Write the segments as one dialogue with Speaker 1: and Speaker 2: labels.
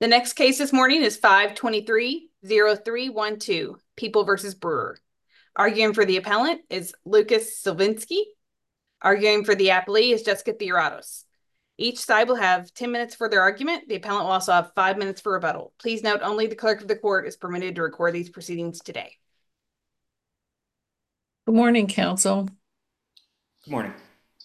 Speaker 1: The next case this morning is 523-0312, People versus Brewer. Arguing for the appellant is Lucas Silvinsky. Arguing for the appellee is Jessica Theoratos. Each side will have 10 minutes for their argument. The appellant will also have 5 minutes for rebuttal. Please note only the clerk of the court is permitted to record these proceedings today.
Speaker 2: Good morning, counsel.
Speaker 3: Good morning.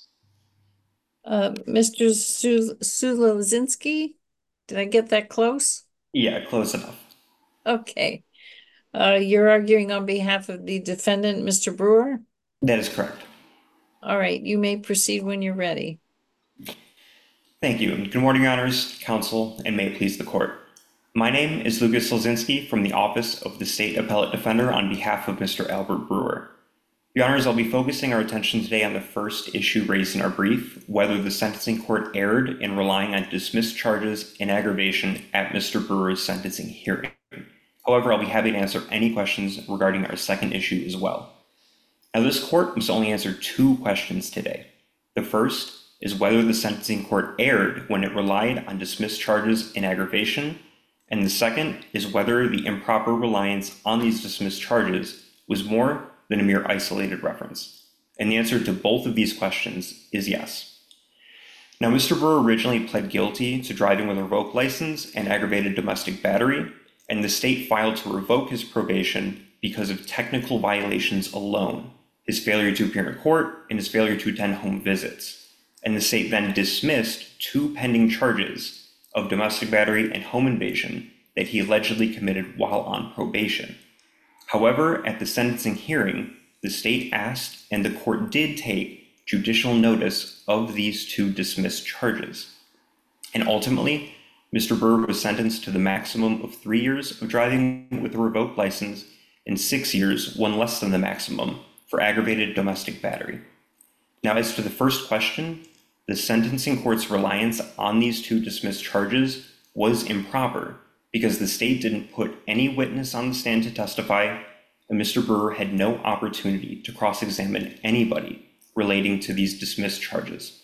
Speaker 2: Mr. Sulozinski, did I get that close?
Speaker 3: Yeah, close enough.
Speaker 2: Okay. You're arguing on behalf of the defendant, Mr. Brewer?
Speaker 3: That is correct.
Speaker 2: All right, you may proceed when you're ready.
Speaker 3: Thank you. Good morning, Your Honors, counsel, and may it please the court. My name is Lucas Silzinski from the Office of the State Appellate Defender on behalf of Mr. Albert Brewer. Your Honors, I'll be focusing our attention today on the first issue raised in our brief, whether the sentencing court erred in relying on dismissed charges in aggravation at Mr. Brewer's sentencing hearing. However, I'll be happy to answer any questions regarding our second issue as well. Now, this court must only answer two questions today. The first is whether the sentencing court erred when it relied on dismissed charges in aggravation, and the second is whether the improper reliance on these dismissed charges was more than a mere isolated reference. And the answer to both of these questions is yes. Now, Mr. Brewer originally pled guilty to driving with a revoked license and aggravated domestic battery, and the state filed to revoke his probation because of technical violations alone, his failure to appear in court and his failure to attend home visits. And the state then dismissed two pending charges of domestic battery and home invasion that he allegedly committed while on probation. However, at the sentencing hearing, the state asked and the court did take judicial notice of these two dismissed charges. And ultimately, Mr. Brewer was sentenced to the maximum of 3 years of driving with a revoked license and 6 years, one less than the maximum, for aggravated domestic battery. Now, as to the first question, the sentencing court's reliance on these two dismissed charges was improper because the state didn't put any witness on the stand to testify, and Mr. Brewer had no opportunity to cross-examine anybody relating to these dismissed charges.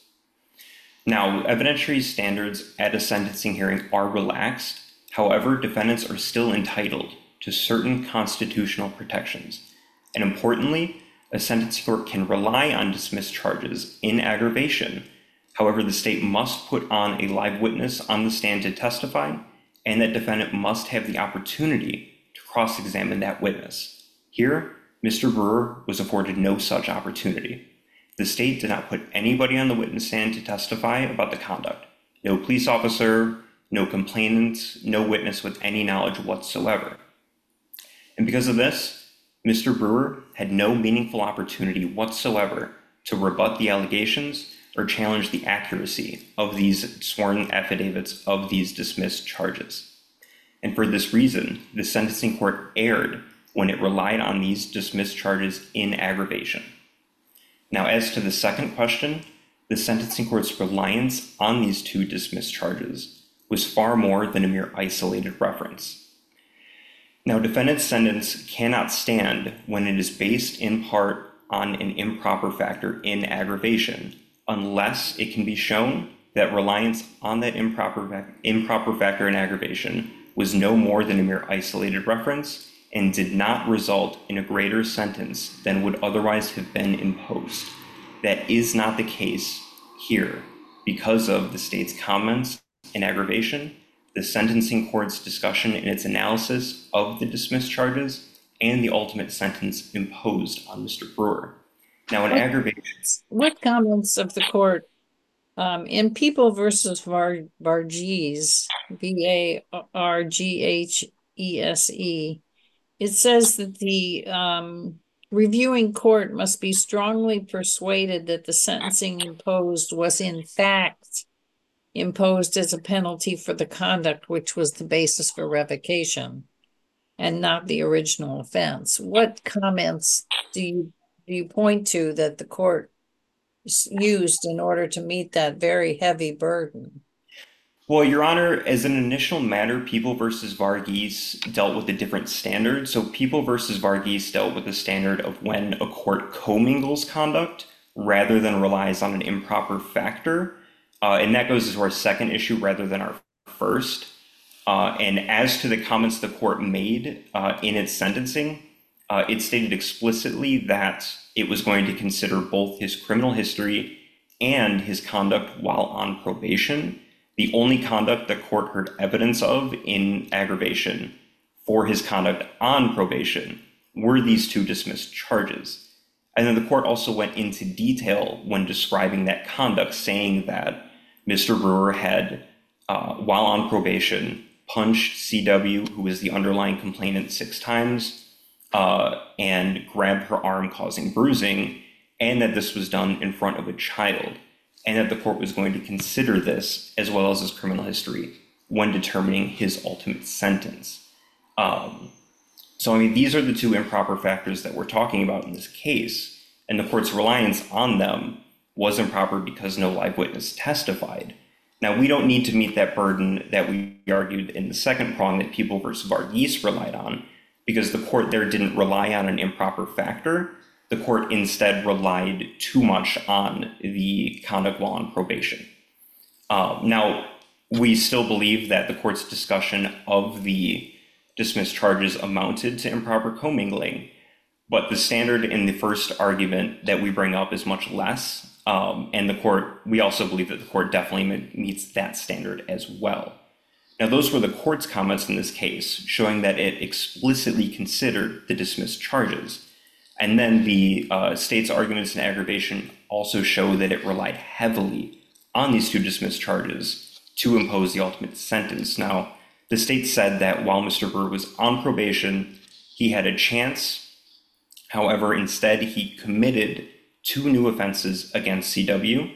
Speaker 3: Now, evidentiary standards at a sentencing hearing are relaxed. However, defendants are still entitled to certain constitutional protections. And importantly, a sentencing court can rely on dismissed charges in aggravation. However, the state must put on a live witness on the stand to testify, and that defendant must have the opportunity to cross-examine that witness. Here, Mr. Brewer was afforded no such opportunity. The state did not put anybody on the witness stand to testify about the conduct. No police officer, no complainant, no witness with any knowledge whatsoever. And because of this, Mr. Brewer had no meaningful opportunity whatsoever to rebut the allegations or challenge the accuracy of these sworn affidavits of these dismissed charges. And for this reason, the sentencing court erred when it relied on these dismissed charges in aggravation. Now, as to the second question, the sentencing court's reliance on these two dismissed charges was far more than a mere isolated reference. Now, defendant's sentence cannot stand when it is based in part on an improper factor in aggravation, unless it can be shown that reliance on that improper factor in aggravation was no more than a mere isolated reference and did not result in a greater sentence than would otherwise have been imposed. That is not the case here because of the state's comments in aggravation, the sentencing court's discussion in its analysis of the dismissed charges, and the ultimate sentence imposed on Mr. Brewer. Now, in aggravation...
Speaker 2: What comments of the court in People versus Varghese, Varghese, it says that the reviewing court must be strongly persuaded that the sentencing imposed was in fact imposed as a penalty for the conduct which was the basis for revocation and not the original offense. What comments do you point to that the court used in order to meet that very heavy burden?
Speaker 3: Well, Your Honor, as an initial matter, People versus Varghese dealt with a different standard. So People versus Varghese dealt with the standard of when a court commingles conduct rather than relies on an improper factor. And that goes to our second issue rather than our first. And as to the comments the court made in its sentencing, it stated explicitly that it was going to consider both his criminal history and his conduct while on probation. The only conduct the court heard evidence of in aggravation for his conduct on probation were these two dismissed charges. And then the court also went into detail when describing that conduct, saying that Mr. Brewer had, while on probation, punched CW, who was the underlying complainant, 6 times, and grabbed her arm, causing bruising, and that this was done in front of a child, and that the court was going to consider this as well as his criminal history when determining his ultimate sentence. So, I mean, these are the two improper factors that we're talking about in this case, and the court's reliance on them was improper because no live witness testified. Now, we don't need to meet that burden that we argued in the second prong that People v. Varghese relied on, because the court there didn't rely on an improper factor. The court instead relied too much on the conduct while on probation. Now, we still believe that the court's discussion of the dismissed charges amounted to improper commingling, but the standard in the first argument that we bring up is much less. And we also believe that the court definitely meets that standard as well. Now, those were the court's comments in this case, showing that it explicitly considered the dismissed charges. And then the state's arguments in aggravation also show that it relied heavily on these two dismissed charges to impose the ultimate sentence. Now, the state said that while Mr. Brewer was on probation, he had a chance. However, instead, he committed 2 new offenses against CW,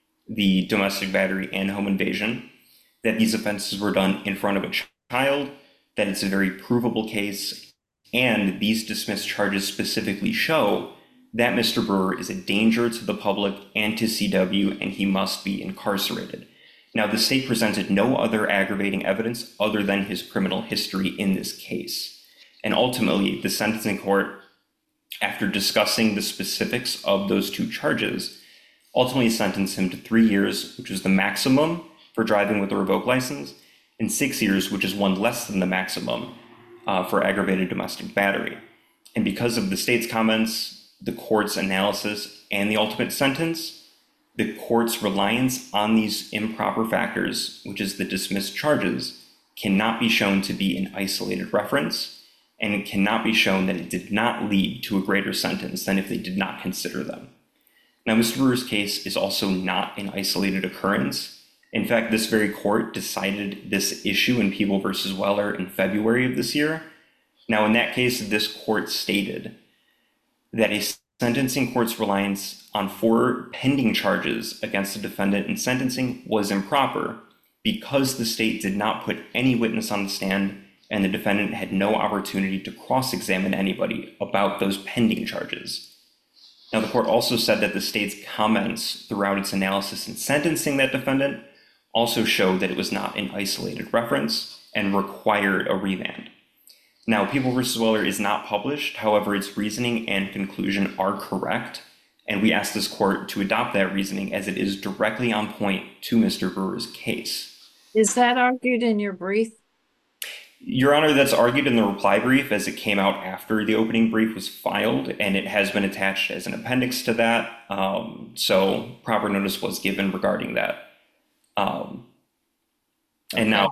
Speaker 3: the domestic battery and home invasion, that these offenses were done in front of a child, that it's a very provable case, and these dismissed charges specifically show that Mr. Brewer is a danger to the public and to CW, and he must be incarcerated. Now, the state presented no other aggravating evidence other than his criminal history in this case. And ultimately, the sentencing court, after discussing the specifics of those 2 charges, ultimately sentenced him to 3 years, which is the maximum for driving with a revoked license, and 6 years, which is one less than the maximum for aggravated domestic battery. And because of the state's comments, the court's analysis, and the ultimate sentence, the court's reliance on these improper factors, which is the dismissed charges, cannot be shown to be an isolated reference, and it cannot be shown that it did not lead to a greater sentence than if they did not consider them. Now, Mr. Brewer's case is also not an isolated occurrence. In fact, this very court decided this issue in People v. Weller in February of this year. Now, in that case, this court stated that a sentencing court's reliance on 4 pending charges against the defendant in sentencing was improper because the state did not put any witness on the stand and the defendant had no opportunity to cross-examine anybody about those pending charges. Now, the court also said that the state's comments throughout its analysis in sentencing that defendant also showed that it was not an isolated reference and required a remand. Now, People v. Weller is not published. However, its reasoning and conclusion are correct, and we ask this court to adopt that reasoning as it is directly on point to Mr. Brewer's case.
Speaker 2: Is that argued in your brief?
Speaker 3: Your Honor, that's argued in the reply brief as it came out after the opening brief was filed, and it has been attached as an appendix to that. So proper notice was given regarding that. And now,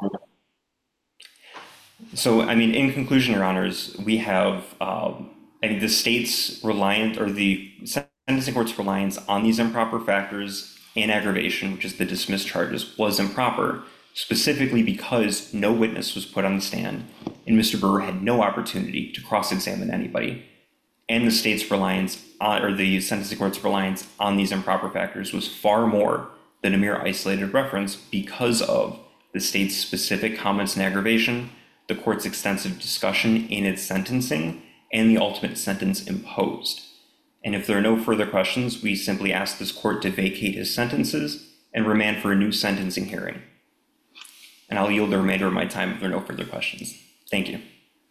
Speaker 3: so I mean, in conclusion, Your Honors, we have the state's reliance, or the sentencing court's reliance on these improper factors in aggravation, which is the dismissed charges, was improper, specifically because no witness was put on the stand and Mr. Brewer had no opportunity to cross-examine anybody. And the state's reliance on, or the sentencing court's reliance on these improper factors was far more than a mere isolated reference because of the state's specific comments in aggravation, the court's extensive discussion in its sentencing, and the ultimate sentence imposed. And if there are no further questions, we simply ask this court to vacate his sentences and remand for a new sentencing hearing. And I'll yield the remainder of my time if there are no further questions. Thank you.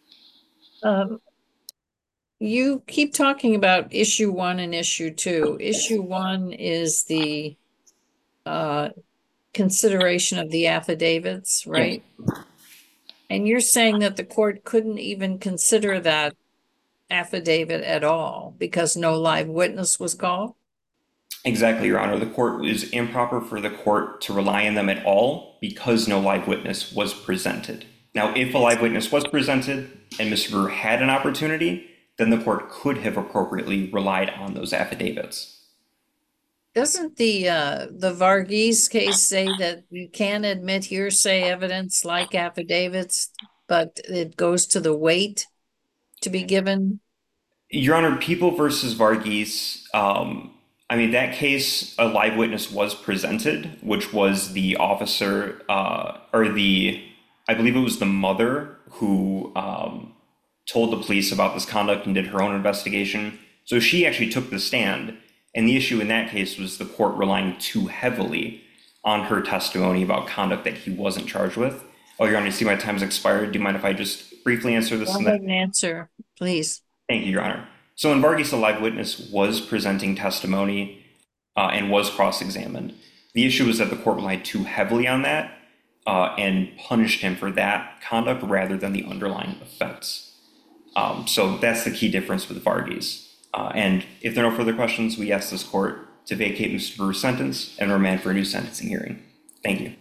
Speaker 2: You keep talking about issue 1 and issue 2. Issue 1 is the consideration of the affidavits, right?
Speaker 3: Yeah.
Speaker 2: And you're saying that the court couldn't even consider that affidavit at all because no live witness was called?
Speaker 3: Exactly, Your Honor. The court is improper for the court to rely on them at all because no live witness was presented. Now, if a live witness was presented and Mr. Brewer had an opportunity, then the court could have appropriately relied on those affidavits.
Speaker 2: Doesn't the Varghese case say that you can admit hearsay evidence like affidavits, but it goes to the weight to be given?
Speaker 3: Your Honor, People versus Varghese, I mean, that case, a live witness was presented, which was the officer, I believe it was the mother who told the police about this conduct and did her own investigation. So she actually took the stand. And the issue in that case was the court relying too heavily on her testimony about conduct that he wasn't charged with. Oh, Your Honor, I see my time's expired. Do you mind if I just briefly answer this?
Speaker 2: Go ahead and answer, please.
Speaker 3: Thank you, Your Honor. So in Varghese, a live witness was presenting testimony and was cross-examined. The issue was that the court relied too heavily on that and punished him for that conduct rather than the underlying offense. So that's the key difference with Varghese. And if there are no further questions, we ask this court to vacate Mr. Brewer's sentence and remand for a new sentencing hearing. Thank you.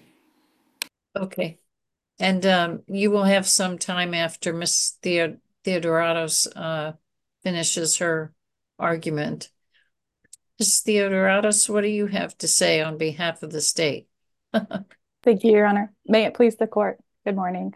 Speaker 2: Okay. And you will have some time after Ms. Theodoratos finishes her argument. Ms. Theodoratos, what do you have to say on behalf of the state?
Speaker 4: Thank you, Your Honor. May it please the court. Good morning.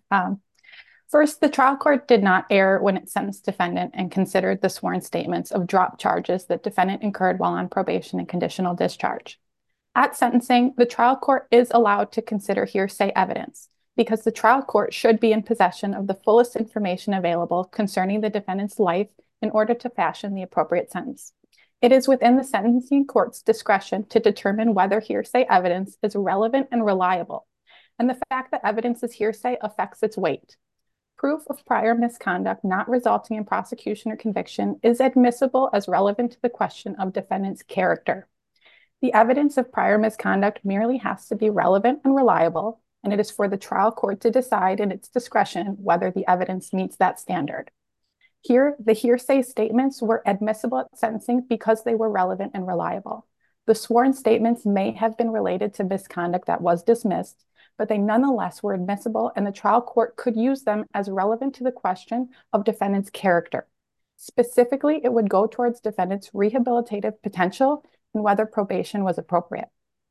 Speaker 4: First, the trial court did not err when it sentenced defendant and considered the sworn statements of drop charges that defendant incurred while on probation and conditional discharge. At sentencing, the trial court is allowed to consider hearsay evidence because the trial court should be in possession of the fullest information available concerning the defendant's life in order to fashion the appropriate sentence. It is within the sentencing court's discretion to determine whether hearsay evidence is relevant and reliable, and the fact that evidence is hearsay affects its weight. Proof of prior misconduct not resulting in prosecution or conviction is admissible as relevant to the question of defendant's character. The evidence of prior misconduct merely has to be relevant and reliable, and it is for the trial court to decide in its discretion whether the evidence meets that standard. Here, the hearsay statements were admissible at sentencing because they were relevant and reliable. The sworn statements may have been related to misconduct that was dismissed, but they nonetheless were admissible and the trial court could use them as relevant to the question of defendant's character. Specifically, it would go towards defendant's rehabilitative potential and whether probation was appropriate.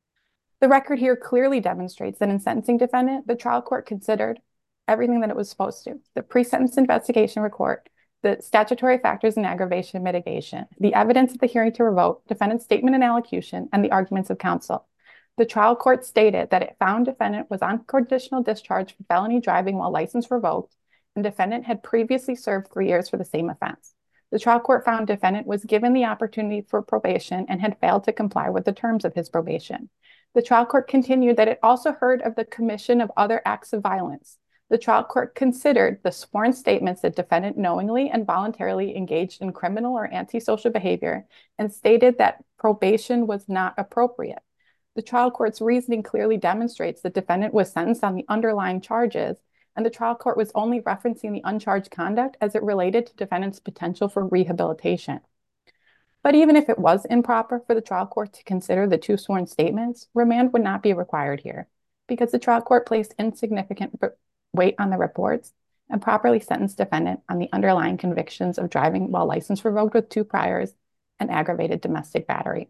Speaker 4: The record here clearly demonstrates that in sentencing defendant, the trial court considered everything that it was supposed to. The pre-sentence investigation report, the statutory factors in aggravation and mitigation, the evidence at the hearing to revoke, defendant's statement and allocution, and the arguments of counsel. The trial court stated that it found defendant was on conditional discharge for felony driving while license revoked, and defendant had previously served 3 years for the same offense. The trial court found defendant was given the opportunity for probation and had failed to comply with the terms of his probation. The trial court continued that it also heard of the commission of other acts of violence. The trial court considered the sworn statements that defendant knowingly and voluntarily engaged in criminal or antisocial behavior and stated that probation was not appropriate. The trial court's reasoning clearly demonstrates that defendant was sentenced on the underlying charges, and the trial court was only referencing the uncharged conduct as it related to defendant's potential for rehabilitation. But even if it was improper for the trial court to consider the two sworn statements, remand would not be required here because the trial court placed insignificant weight on the reports and properly sentenced defendant on the underlying convictions of driving while license revoked with 2 priors and aggravated domestic battery.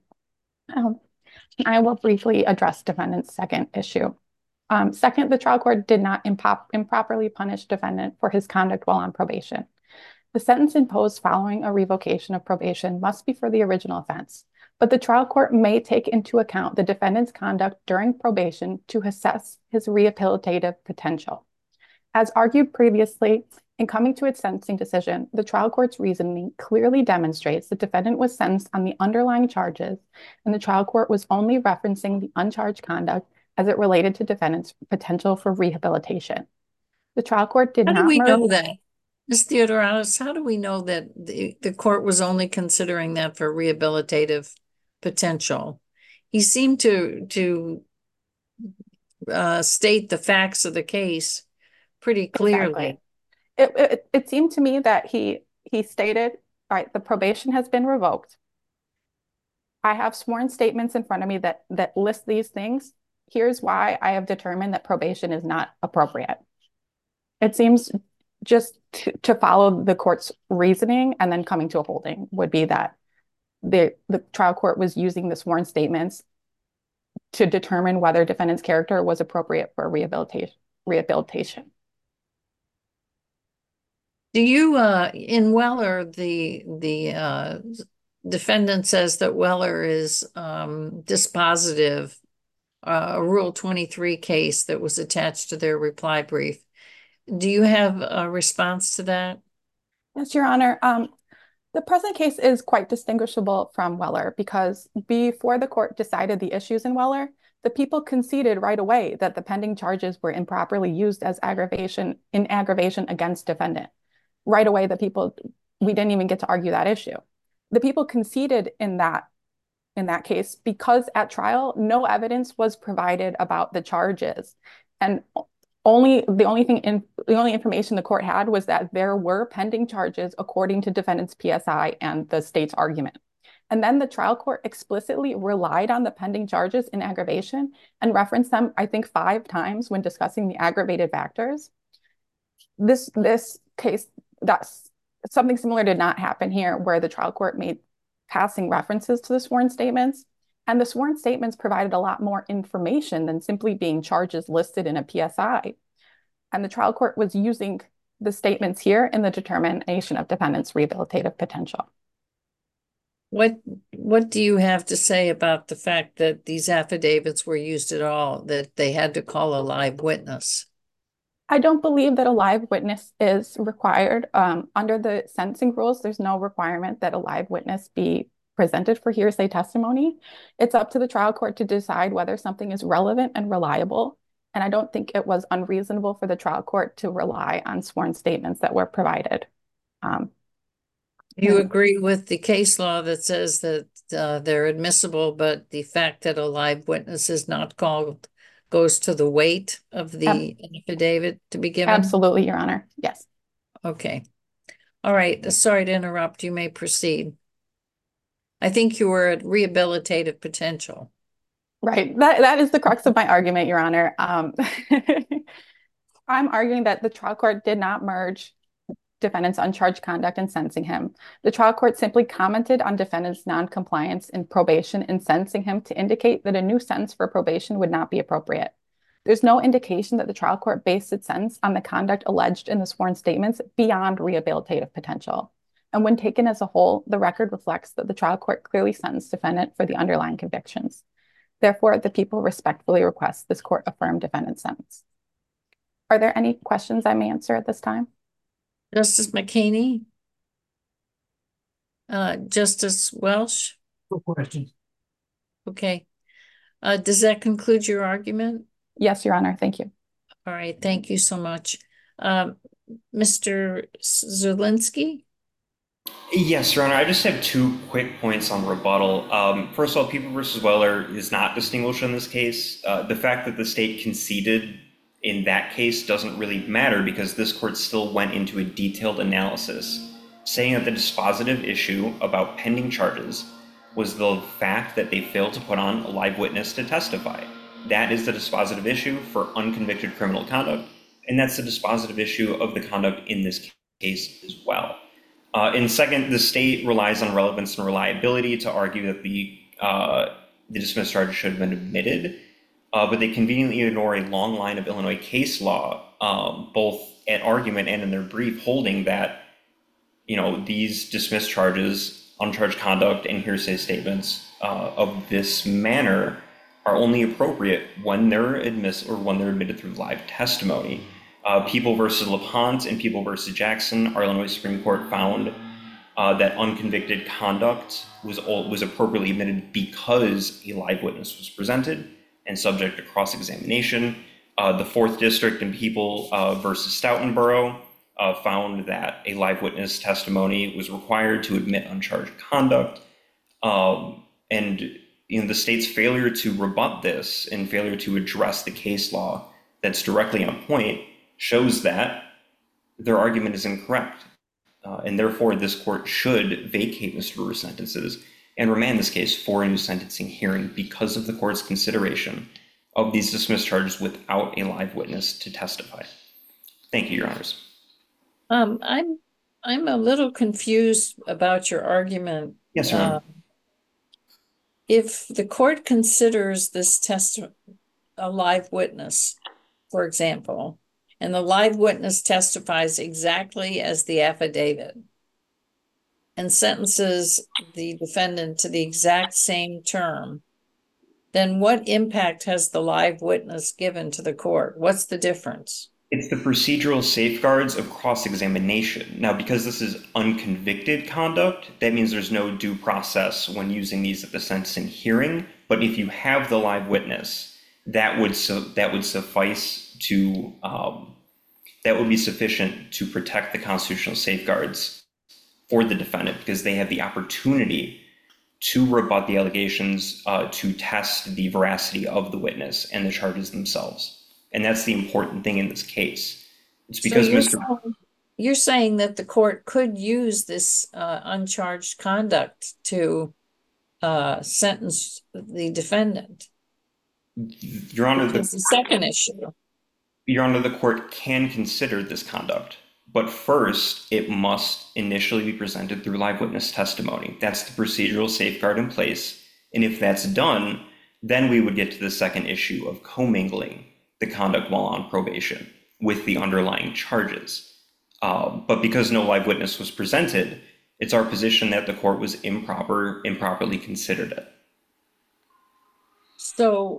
Speaker 4: I will briefly address defendant's second issue. Second, the trial court did not improperly punish defendant for his conduct while on probation. The sentence imposed following a revocation of probation must be for the original offense, but the trial court may take into account the defendant's conduct during probation to assess his rehabilitative potential. As argued previously, in coming to its sentencing decision, the trial court's reasoning clearly demonstrates the defendant was sentenced on the underlying charges, and the trial court was only referencing the uncharged conduct as it related to defendant's potential for rehabilitation. The trial court did not—
Speaker 2: How do we know that? Ms. Theodoratos, how do we know that the court was only considering that for rehabilitative potential? He seemed to state the facts of the case pretty clearly.
Speaker 4: Exactly. It seemed to me that he stated, all right, the probation has been revoked. I have sworn statements in front of me that list these things. Here's why I have determined that probation is not appropriate. It seems just to follow the court's reasoning and then coming to a holding would be that the trial court was using the sworn statements to determine whether defendant's character was appropriate for rehabilitation.
Speaker 2: Do you, in Weller, the defendant says that Weller is dispositive, a Rule 23 case that was attached to their reply brief. Do you have a response to that?
Speaker 4: Yes, Your Honor. The present case is quite distinguishable from Weller because before the court decided the issues in Weller, the people conceded right away that the pending charges were improperly used as aggravation against defendant. Right away, we didn't even get to argue that issue. The people conceded in that case because at trial, no evidence was provided about the charges. And the only information the court had was that there were pending charges according to defendant's PSI and the state's argument. And then the trial court explicitly relied on the pending charges in aggravation and referenced them, I think, 5 times when discussing the aggravated factors. This case, that's something similar did not happen here, where the trial court made passing references to the sworn statements. And the sworn statements provided a lot more information than simply being charges listed in a PSI. And the trial court was using the statements here in the determination of defendant's rehabilitative potential.
Speaker 2: What do you have to say about the fact that these affidavits were used at all, that they had to call a live witness?
Speaker 4: I don't believe that a live witness is required. Under the sentencing rules, there's no requirement that a live witness be presented for hearsay testimony. It's up to the trial court to decide whether something is relevant and reliable. And I don't think it was unreasonable for the trial court to rely on sworn statements that were provided.
Speaker 2: You agree with the case law that says that they're admissible, but the fact that a live witness is not called goes to the weight of the affidavit to be given?
Speaker 4: Absolutely, Your Honor. Yes.
Speaker 2: Okay. All right. Sorry to interrupt. You may proceed. I think you were at rehabilitative potential.
Speaker 4: Right. That is the crux of my argument, Your Honor. I'm arguing that the trial court did not merge defendant's uncharged conduct in sentencing him. The trial court simply commented on defendant's non-compliance in probation and sentencing him to indicate that a new sentence for probation would not be appropriate. There's no indication that the trial court based its sentence on the conduct alleged in the sworn statements beyond rehabilitative potential. And when taken as a whole, the record reflects that the trial court clearly sentenced defendant for the underlying convictions. Therefore, the people respectfully request this court affirm defendant's sentence. Are there any questions I may answer at this time?
Speaker 2: Justice McKinney? Justice Welsh?
Speaker 5: No questions.
Speaker 2: Okay. Does that conclude your argument?
Speaker 4: Yes, Your Honor. Thank you.
Speaker 2: All right. Thank you so much. Mr. Zielinski?
Speaker 3: Yes, Your Honor. I just have 2 quick points on rebuttal. First of all, People v. Weller is not distinguished in this case. The fact that the state conceded in that case doesn't really matter because this court still went into a detailed analysis, saying that the dispositive issue about pending charges was the fact that they failed to put on a live witness to testify. That is the dispositive issue for unconvicted criminal conduct, and that's the dispositive issue of the conduct in this case as well. And second, the state relies on relevance and reliability to argue that the dismissed charges should have been admitted, but they conveniently ignore a long line of Illinois case law, both at argument and in their brief, holding that, these dismissed charges, uncharged conduct, and hearsay statements of this manner are only appropriate when they're admitted through live testimony. People v. LaPont and People v. Jackson, our Illinois Supreme Court found that unconvicted conduct was appropriately admitted because a live witness was presented and subject to cross-examination. The 4th District in People v. Stoutenborough found that a live witness testimony was required to admit uncharged conduct. And the state's failure to rebut this and failure to address the case law that's directly on point shows that their argument is incorrect. And therefore, this court should vacate Mr. Brewer's sentences and remand this case for a new sentencing hearing because of the court's consideration of these dismissed charges without a live witness to testify. Thank you, Your Honors.
Speaker 2: I'm a little confused about your argument.
Speaker 3: Yes, Your Honor.
Speaker 2: If the court considers this a live witness, for example, and the live witness testifies exactly as the affidavit and sentences the defendant to the exact same term, then what impact has the live witness given to the court? What's the difference?
Speaker 3: It's the procedural safeguards of cross-examination. Now, because this is unconvicted conduct, that means there's no due process when using these at the sentencing hearing. But if you have the live witness, that would suffice to that would be sufficient to protect the constitutional safeguards for the defendant, because they have the opportunity to rebut the allegations, to test the veracity of the witness and the charges themselves. And that's the important thing in this case. It's because
Speaker 2: you're saying that the court could use this uncharged conduct to sentence the defendant.
Speaker 3: Your Honor,
Speaker 2: the second issue.
Speaker 3: Your Honor, the court can consider this conduct, but first it must initially be presented through live witness testimony. That's the procedural safeguard in place. And if that's done, then we would get to the second issue of commingling the conduct while on probation with the underlying charges. But because no live witness was presented, it's our position that the court was improperly considered it.
Speaker 2: So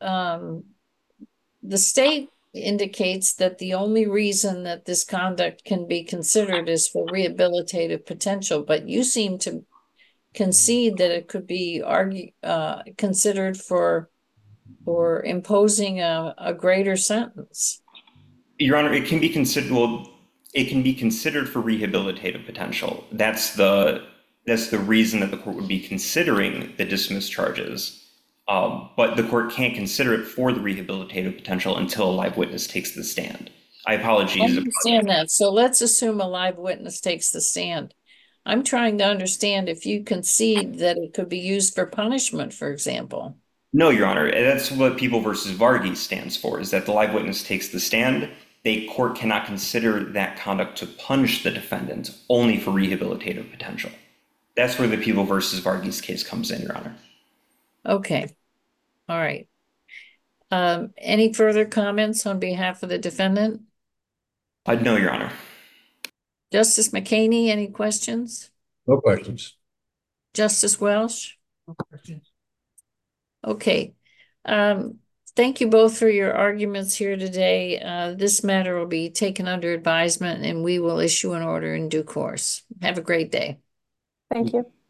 Speaker 2: the state indicates that the only reason that this conduct can be considered is for rehabilitative potential, but you seem to concede that it could be considered for imposing a greater sentence.
Speaker 3: Your Honor, it can be considered. Well, it can be considered for rehabilitative potential. That's the reason that the court would be considering the dismissed charges. But the court can't consider it for the rehabilitative potential until a live witness takes the stand. I apologize.
Speaker 2: I understand that. So let's assume a live witness takes the stand. I'm trying to understand if you concede that it could be used for punishment, for example.
Speaker 3: No, Your Honor. That's what People v. Varghese stands for, is that the live witness takes the stand. The court cannot consider that conduct to punish the defendant, only for rehabilitative potential. That's where the People v. Varghese case comes in, Your Honor.
Speaker 2: Okay. All right. Any further comments on behalf of the defendant?
Speaker 3: No, Your Honor.
Speaker 2: Justice McHaney, any questions?
Speaker 5: No questions.
Speaker 2: Justice Welsh?
Speaker 5: No questions.
Speaker 2: Okay. Thank you both for your arguments here today. This matter will be taken under advisement and we will issue an order in due course. Have a great day.
Speaker 4: Thank you.